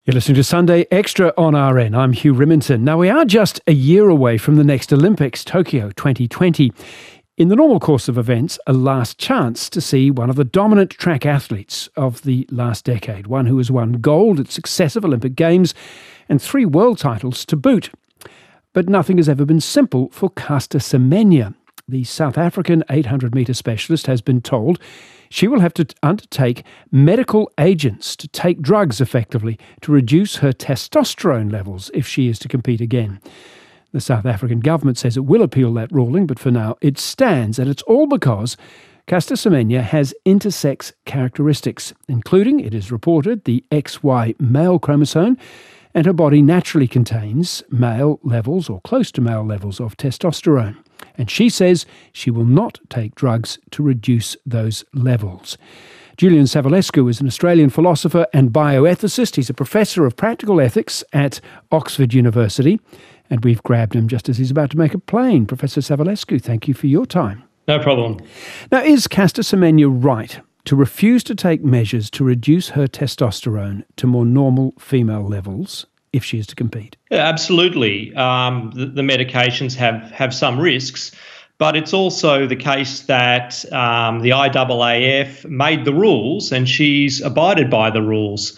You're listening to Sunday Extra on RN. I'm Hugh Riminton. Now, we are just a year away from the next Olympics, Tokyo 2020. In the normal course of events, a last chance to see one of the dominant track athletes of the last decade, one who has won gold at successive Olympic Games and 3 world titles to boot. But nothing has ever been simple for Caster Semenya. The South African 800-metre specialist has been told she will have to undertake medical agents to take drugs effectively to reduce her testosterone levels if she is to compete again. The South African government says it will appeal that ruling, but for now it stands, and it's all because Caster Semenya has intersex characteristics, including, it is reported, the XY male chromosome, and her body naturally contains male levels or close to male levels of testosterone. And she says she will not take drugs to reduce those levels. Julian Savulescu is an Australian philosopher and bioethicist. He's a professor of practical ethics at Oxford University. And we've grabbed him just as he's about to make a plane. Professor Savulescu, thank you for your time. No problem. Now, is Caster Semenya right to refuse to take measures to reduce her testosterone to more normal female levels if she is to compete? Yeah, absolutely. The medications have some risks, but it's also the case that the IAAF made the rules and she's abided by the rules.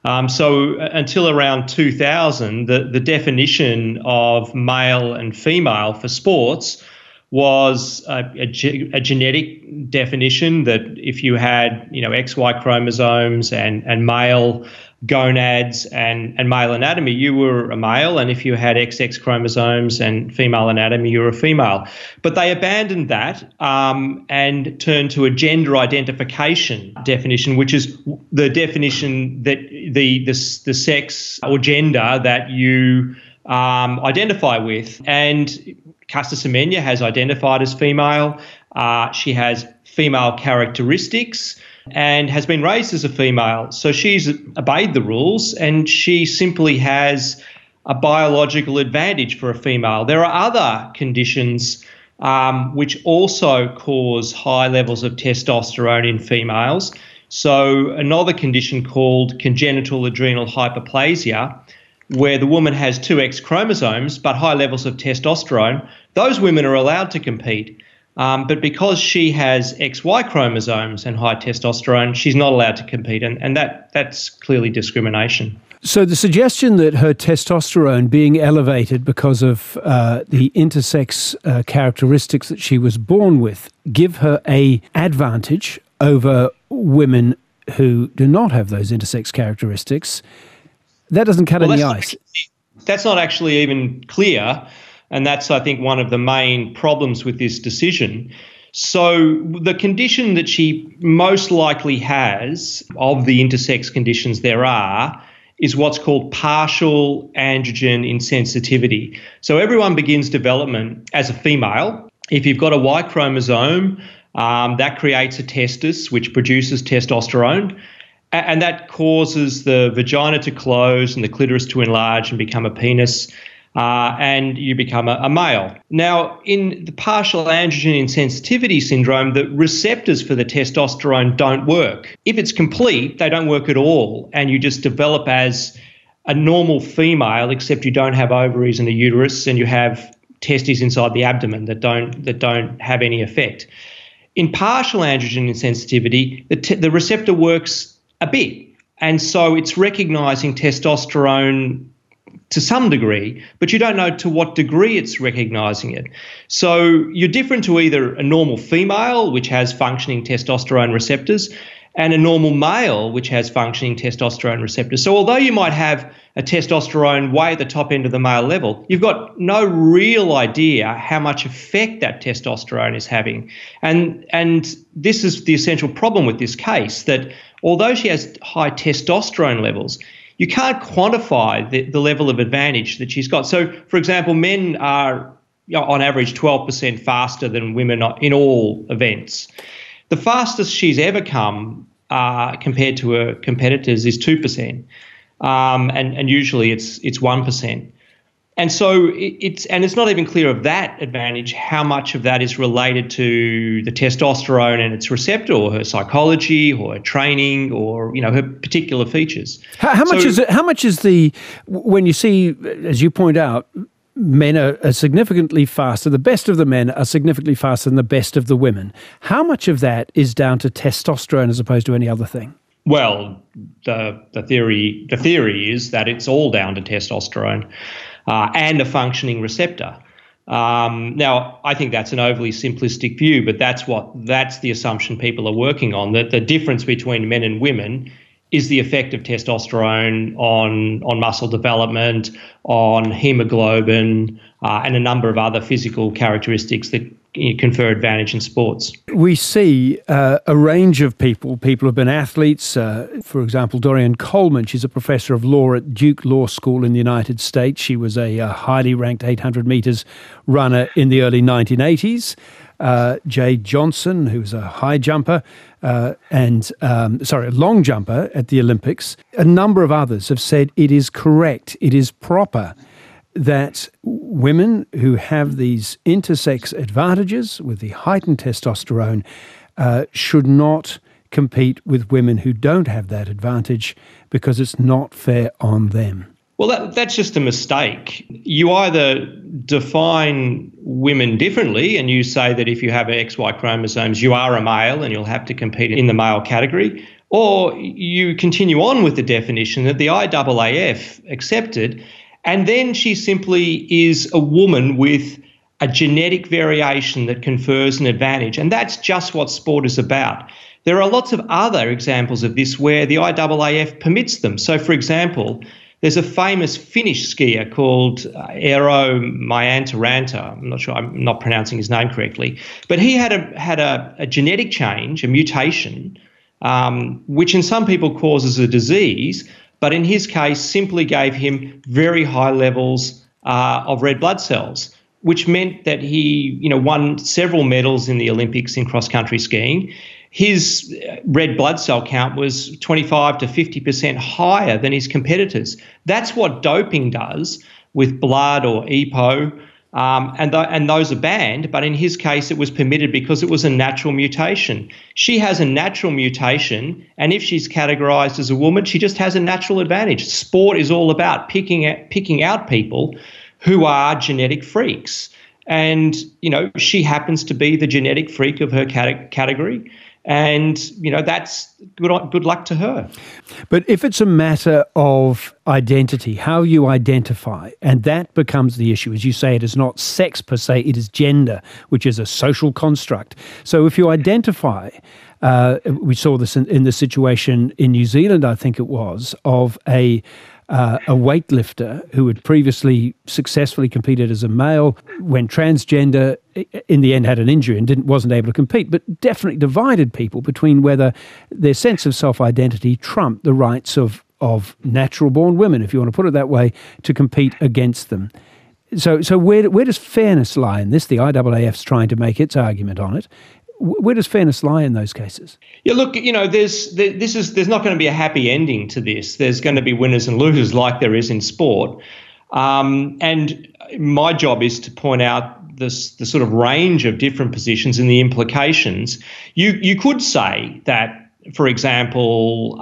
So until around 2000, the definition of male and female for sports was a genetic definition that if you had, XY chromosomes and male gonads and male anatomy, you were a male, and if you had XX chromosomes and female anatomy, you were a female. But they abandoned that and turned to a gender identification definition, which is the definition that the sex or gender that you identify with. And Caster Semenya has identified as female. She has female characteristics and has been raised as a female. So she's obeyed the rules and she simply has a biological advantage for a female. There are other conditions which also cause high levels of testosterone in females. So another condition called congenital adrenal hyperplasia, where the woman has 2 X chromosomes but high levels of testosterone, those women are allowed to compete. But because she has XY chromosomes and high testosterone, she's not allowed to compete, and that's clearly discrimination. So the suggestion that her testosterone being elevated because of the intersex characteristics that she was born with give her an advantage over women who do not have those intersex characteristics, that doesn't cut any ice. That's not actually even clear. And that's, I think, one of the main problems with this decision. So the condition that she most likely has of the intersex conditions there are is what's called partial androgen insensitivity. So everyone begins development as a female. If you've got a Y chromosome, that creates a testis, which produces testosterone. And that causes the vagina to close and the clitoris to enlarge and become a penis. And you become a male. Now, in the partial androgen insensitivity syndrome, the receptors for the testosterone don't work. If it's complete, they don't work at all, and you just develop as a normal female, except you don't have ovaries and a uterus, and you have testes inside the abdomen that don't have any effect. In partial androgen insensitivity, the receptor works a bit, and so it's recognizing testosterone to some degree, but you don't know to what degree it's recognising it. So you're different to either a normal female, which has functioning testosterone receptors, and a normal male, which has functioning testosterone receptors. So although you might have a testosterone way at the top end of the male level, you've got no real idea how much effect that testosterone is having. And this is the essential problem with this case, that although she has high testosterone levels, you can't quantify the level of advantage that she's got. So, for example, men are on average 12% faster than women in all events. The fastest she's ever come compared to her competitors is 2%, and usually it's 1%. And so it's not even clear of that advantage how much of that is related to the testosterone and its receptor, or her psychology, or her training, or her particular features. How much is the, when you see, as you point out, men are significantly faster, the best of the men are significantly faster than the best of the women. How much of that is down to testosterone as opposed to any other thing? Well, the theory is that it's all down to testosterone and a functioning receptor. Now, I think that's an overly simplistic view, but that's the assumption people are working on, that the difference between men and women is the effect of testosterone on muscle development, on hemoglobin, and a number of other physical characteristics that confer advantage in sports. We see a range of people who have been athletes. For example, Dorian Coleman, she's a professor of law at Duke Law School in the United States. She was a highly ranked 800 metres runner in the early 1980s. Jay Johnson, who's a high jumper, a long jumper at the Olympics. A number of others have said it is correct, it is proper that women who have these intersex advantages with the heightened testosterone should not compete with women who don't have that advantage, because it's not fair on them. Well, that's just a mistake. You either define women differently and you say that if you have XY chromosomes, you are a male and you'll have to compete in the male category, or you continue on with the definition that the IAAF accepted, and then she simply is a woman with a genetic variation that confers an advantage. And that's just what sport is about. There are lots of other examples of this where the IAAF permits them. So, for example, there's a famous Finnish skier called Eero Mäntyranta. I'm not pronouncing his name correctly, but he had a genetic change, a mutation, which in some people causes a disease, but in his case simply gave him very high levels of red blood cells, which meant that he won several medals in the Olympics in cross-country skiing. His red blood cell count was 25 to 50% higher than his competitors. That's what doping does with blood or EPO, and those are banned. But in his case, it was permitted because it was a natural mutation. She has a natural mutation, and if she's categorised as a woman, she just has a natural advantage. Sport is all about picking out people who are genetic freaks. And, she happens to be the genetic freak of her category. And, that's good luck to her. But if it's a matter of identity, how you identify, and that becomes the issue, as you say, it is not sex per se, it is gender, which is a social construct. So if you identify, we saw this in the situation in New Zealand, I think it was, of a weightlifter who had previously successfully competed as a male, went transgender, in the end had an injury and wasn't able to compete, but definitely divided people between whether their sense of self-identity trumped the rights of natural-born women, if you want to put it that way, to compete against them. So where does fairness lie in this? The IAAF's trying to make its argument on it. Where does fairness lie in those cases? Yeah, look, there's not going to be a happy ending to this. There's going to be winners and losers like there is in sport. And my job is to point out the sort of range of different positions and the implications. You could say that, for example,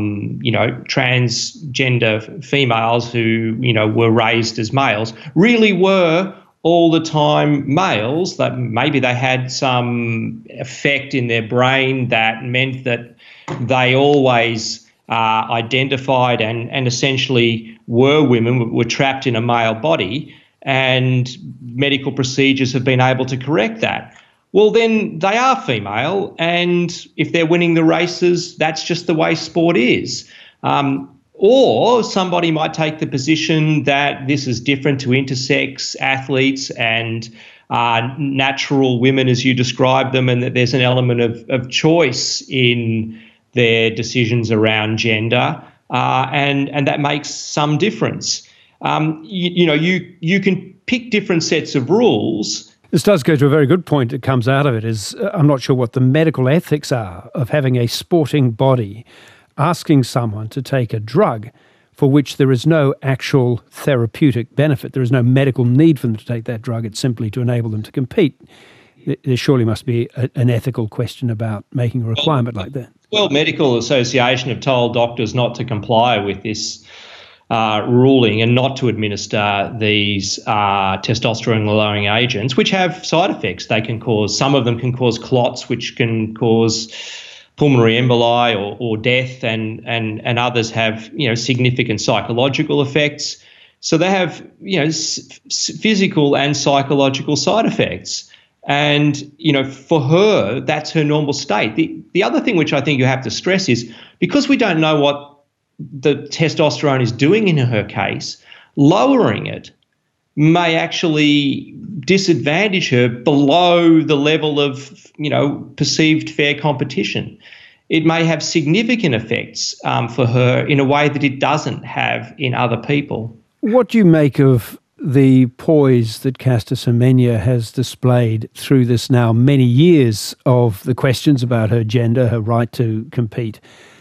transgender females who, were raised as males really were all the time males, that maybe they had some effect in their brain that meant that they always identified and essentially were women, were trapped in a male body, and medical procedures have been able to correct that. Well, then they are female, and if they're winning the races, that's just the way sport is. Or somebody might take the position that this is different to intersex athletes and natural women, as you describe them, and that there's an element of choice in their decisions around gender, and that makes some difference. You can pick different sets of rules. This does go to a very good point that comes out of it, is I'm not sure what the medical ethics are of having a sporting body asking someone to take a drug for which there is no actual therapeutic benefit. There is no medical need for them to take that drug. It's simply to enable them to compete. There surely must be an ethical question about making a requirement like that. World Medical Association have told doctors not to comply with this ruling and not to administer these testosterone-lowering agents, which have side effects. They can cause, some of them can cause clots, which can cause pulmonary emboli or death, and others have significant psychological effects. So they have physical and psychological side effects. And, for her, that's her normal state. The other thing which I think you have to stress is, because we don't know what the testosterone is doing in her case, lowering it may actually disadvantage her below the level of, perceived fair competition. It may have significant effects for her in a way that it doesn't have in other people. What do you make of the poise that Caster Semenya has displayed through this now many years of the questions about her gender, her right to compete?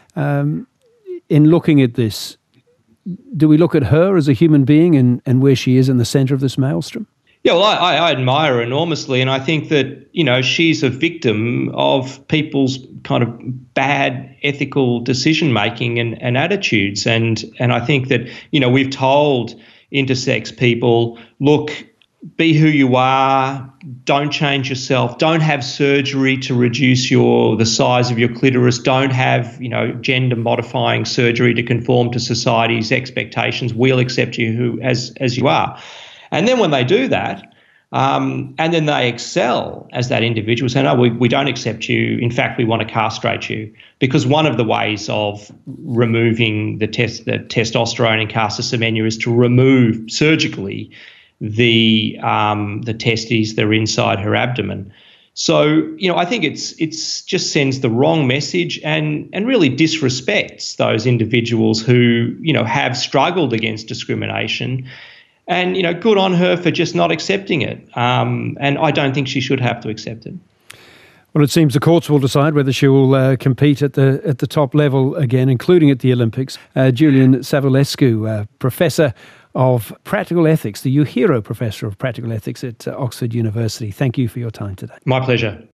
In looking at this, do we look at her as a human being and where she is in the centre of this maelstrom? Yeah, well, I admire her enormously, and I think that, she's a victim of people's kind of bad ethical decision-making and attitudes. And I think that, we've told intersex people, look, be who you are, don't change yourself, don't have surgery to reduce the size of your clitoris, don't have, gender-modifying surgery to conform to society's expectations. We'll accept you as you are. And then when they do that, and then they excel as that individual, say, no, we don't accept you. In fact, we want to castrate you. Because one of the ways of removing the testosterone in Caster Semenya is to remove surgically the testes that are inside her abdomen. So, I think it's just sends the wrong message and really disrespects those individuals who, have struggled against discrimination. And, good on her for just not accepting it. And I don't think she should have to accept it. Well, it seems the courts will decide whether she will compete at the top level again, including at the Olympics. Julian Savulescu, Professor of Practical Ethics, the Uehiro Professor of Practical Ethics at Oxford University. Thank you for your time today. My pleasure.